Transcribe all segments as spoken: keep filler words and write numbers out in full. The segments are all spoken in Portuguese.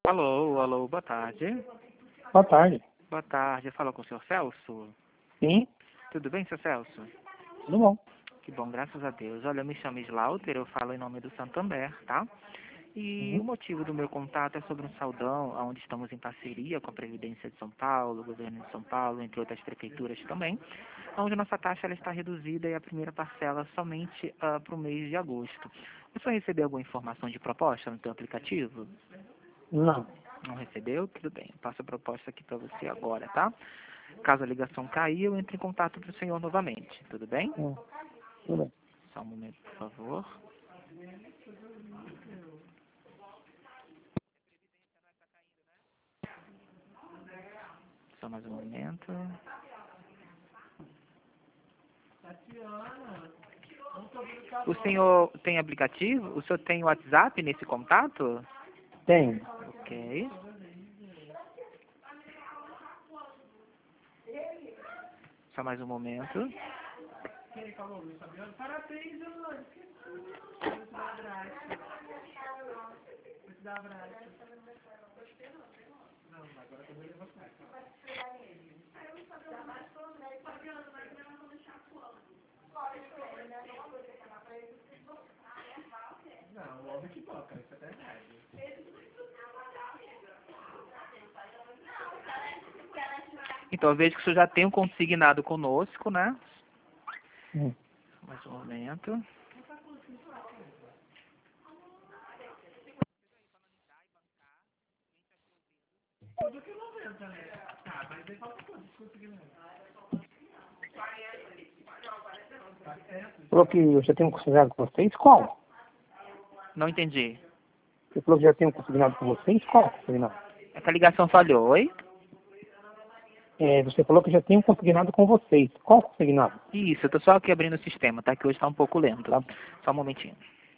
Alô, alô, boa tarde. Boa tarde. Boa tarde, fala com o senhor Celso? Sim, Tudo bem, senhor Celso? tudo bom. Que bom, graças a Deus. Olha, eu me chamo Slaughter, eu falo em nome do Santander, tá? E Uhum. o motivo do meu contato é sobre um saldão, onde estamos em parceria com a Previdência de São Paulo, o Governo de São Paulo, entre outras prefeituras também, onde nossa taxa ela está reduzida e a primeira parcela somente ah, para o mês de agosto. Você recebeu alguma informação de proposta no seu aplicativo? Não. Não recebeu? Tudo bem. Eu passo a proposta aqui para você agora, tá? Caso a ligação cair, eu entro em contato com o senhor novamente. Tudo bem? Hum, tudo bem. Só um momento, por favor. Só mais um momento. O senhor tem aplicativo? O senhor tem WhatsApp nesse contato? Tem. Ok. Só mais um momento. Então, eu vejo que o senhor já tem um consignado conosco, né? Hum. Mais um momento. Falou que eu já tenho um consignado com vocês? Qual? Não entendi. Você falou que já tenho um consignado com vocês? Qual consignado? É que a ligação falhou, oi? É, você falou que já tenho um consignado com vocês. Qual consignado? Isso, eu tô só aqui abrindo o sistema, tá? Que hoje tá um pouco lento. Tá. Só um momentinho.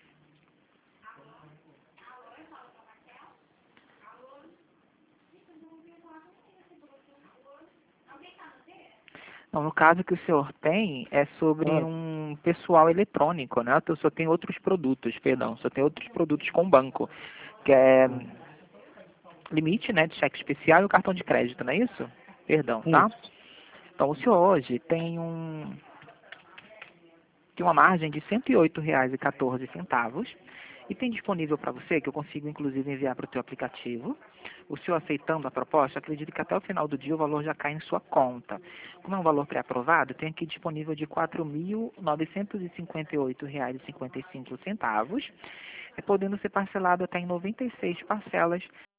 Não, no caso que o senhor tem é sobre Ah, um pessoal eletrônico, né? O senhor tem outros produtos, perdão, o senhor tem outros produtos com banco, que é hum. limite, né, de cheque especial e o cartão de crédito, não é isso? Perdão, tá? Isso. Então, o senhor hoje tem um tem uma margem de cento e oito reais e quatorze centavos e tem disponível para você, que eu consigo inclusive enviar para o teu aplicativo. O senhor aceitando a proposta, acredito que até o final do dia o valor já cai em sua conta. Como é um valor pré-aprovado, tem aqui disponível de quatro mil novecentos e cinquenta e oito reais e cinquenta e cinco centavos, é podendo ser parcelado até em noventa e seis parcelas